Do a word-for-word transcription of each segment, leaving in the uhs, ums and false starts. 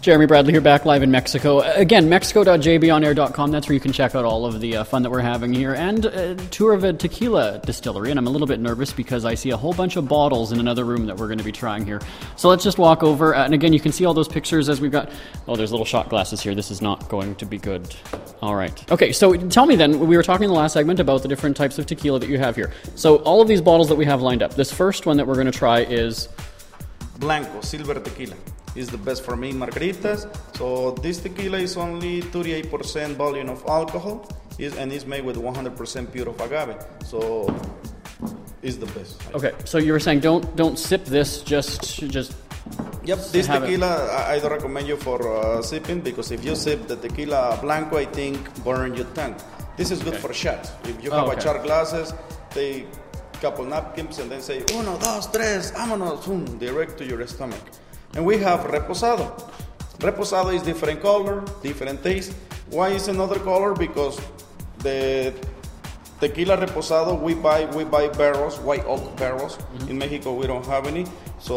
Jeremy Bradley here, back live in Mexico. Again, mexico dot j b on air dot com. That's where you can check out all of the uh, fun that we're having here. And a tour of a tequila distillery. And I'm a little bit nervous because I see a whole bunch of bottles in another room that we're going to be trying here. So let's just walk over. Uh, and again, you can see all those pictures as we've got... Oh, there's little shot glasses here. This is not going to be good. All right. Okay, so tell me then, we were talking in the last segment about the different types of tequila that you have here. So all of these bottles that we have lined up. This first one that we're going to try is... Blanco, silver tequila. Is the best for me margaritas. So this tequila is only thirty-eight percent volume of alcohol is, and is made with one hundred percent pure of agave. So it's the best. Okay, so you were saying don't don't sip this, just just Yep, this have tequila I, I don't recommend you for uh, sipping, because if you sip the tequila blanco, I think burn your tongue. This is good Okay. for shots. If you Oh, have okay. a shot glasses, they couple napkins and then say uno, dos, tres, vámonos, boom, direct to your stomach. And we have reposado. Reposado is different color, different taste. Why is another color? Because the tequila reposado we buy we buy barrels, white oak barrels. Mm-hmm. In Mexico we don't have any,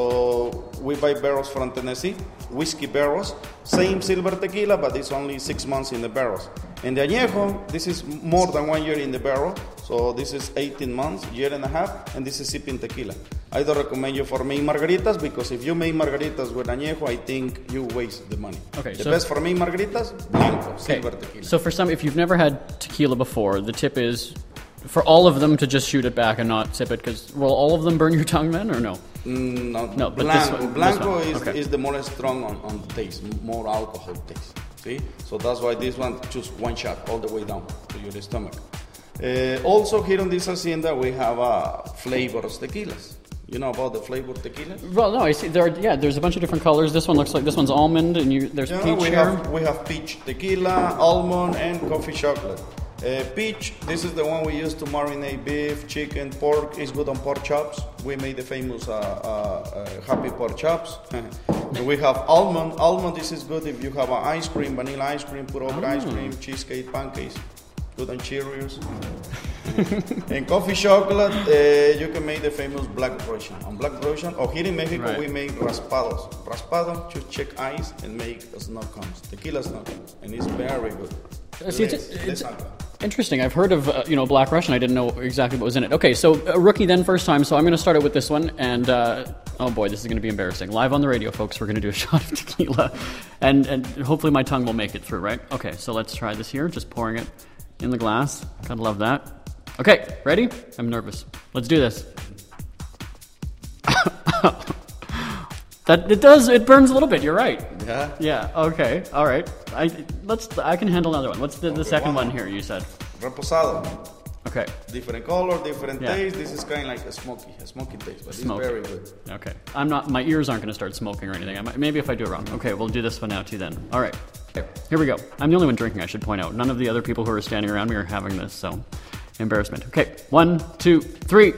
so we buy barrels from Tennessee, whiskey barrels. Same silver tequila, but it's only six months in the barrels. And the añejo, this is more than one year in the barrel, so this is eighteen months, year and a half, and this is sipping tequila. I don't recommend you for making margaritas, because if you make margaritas with añejo, I think you waste the money. Okay, the so- best for me margaritas, blanco, Okay. silver tequila. So for some, if you've never had tequila before, the tip is for all of them to just shoot it back and not sip it, because will all of them burn your tongue then, or no? Mm, no, No, but this blanco, one- this blanco one, is, okay. is the more strong on, on taste, more alcohol taste. See, so that's why this one just one shot all the way down to your stomach. Uh, also here on this hacienda we have uh, flavors tequilas. You know about the flavor tequilas? Well, no, I see there. Are, yeah, there's a bunch of different colors. This one looks like this one's almond, and you there's Yeah, peach we here. have we have peach tequila, almond, and coffee chocolate. Uh, peach, this is the one we use to marinate beef, chicken, pork. It's good on pork chops. We made the famous uh, uh, uh, happy pork chops. We have almond. Almond, this is good if you have an ice cream, vanilla ice cream, put over ice cream, cheesecake, pancakes. Good on Cheerios. And coffee chocolate, uh, you can make the famous Black Russian. On Black Russian, or here in Mexico, Right. we make raspados. Raspado, just check ice and make snow cones. Tequila snow cones. And it's very good. Uh, see, it's- Less- it's- less alcohol. Interesting. I've heard of uh, you know Black Russian. I didn't know exactly what was in it. Okay, so a rookie then, first time. So I'm going to start it with this one, and uh, oh boy, this is going to be embarrassing. Live on the radio, folks. We're going to do a shot of tequila, and and hopefully my tongue will make it through. Right? Okay, so let's try this here. Just pouring it in the glass. Gotta love that. Okay, ready? I'm nervous. Let's do this. That it does. It burns a little bit. You're right. Yeah. Yeah. Okay. All right. I let's. I can handle another one. What's the, the Okay, second one one here? You said. Reposado. Okay. Different color, different Yeah. taste. This is kind of like a smoky, a smoky taste, but Smoky. it's very good. Okay. I'm not. My ears aren't going to start smoking or anything. I might, maybe if I do it wrong. Okay. We'll do this one now too. Then. All right. Here we go. I'm the only one drinking. I should point out. None of the other people who are standing around me are having this. So, embarrassment. Okay. One, two, three.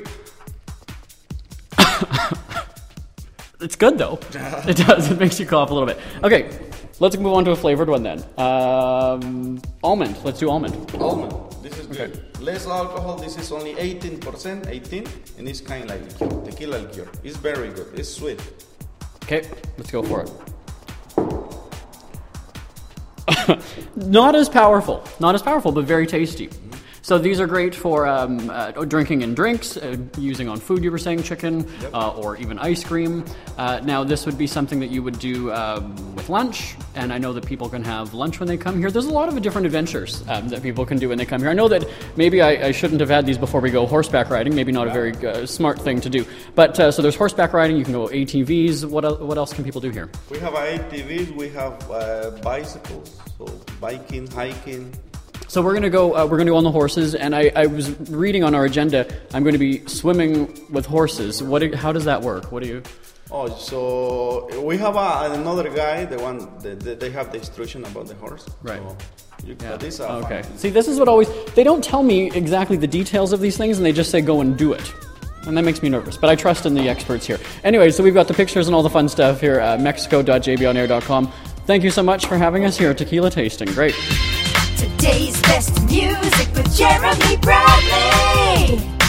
It's good though. It does. It makes you cough a little bit. Okay, let's move on to a flavored one then. Um, almond. Let's do almond. Almond. This is good. Less alcohol. This is only eighteen percent, eighteen, and it's kind of like liqueur, tequila liqueur. It's very good. It's sweet. Okay, let's go for it. Not as powerful. Not as powerful, but very tasty. So these are great for um, uh, drinking in drinks, uh, using on food, you were saying, chicken, Yep. uh, or even ice cream. Uh, now, this would be something that you would do um, with lunch, and I know that people can have lunch when they come here. There's a lot of different adventures um, that people can do when they come here. I know that maybe I, I shouldn't have had these before we go horseback riding, maybe not a very uh, smart thing to do. But uh, so there's horseback riding, you can go A T Vs. What, el- what else can people do here? We have A T Vs. We have uh, bicycles. So biking, hiking. So we're gonna go. Uh, we're gonna go on the horses, and I, I was reading on our agenda. I'm going to be swimming with horses. What? Do, how does that work? What do you? Oh, so we have a, another guy. The one that the, they have the instruction about the horse. Right. So you, Yeah. but these are Okay. fun. See, this is what always they don't tell me exactly the details of these things, and they just say go and do it, and that makes me nervous. But I trust in the experts here. Anyway, so we've got the pictures and all the fun stuff here at mexico dot j b on air dot com. Thank you so much for having us here at Tequila Tasting. Great. Today's best music with Jeremy Bradley.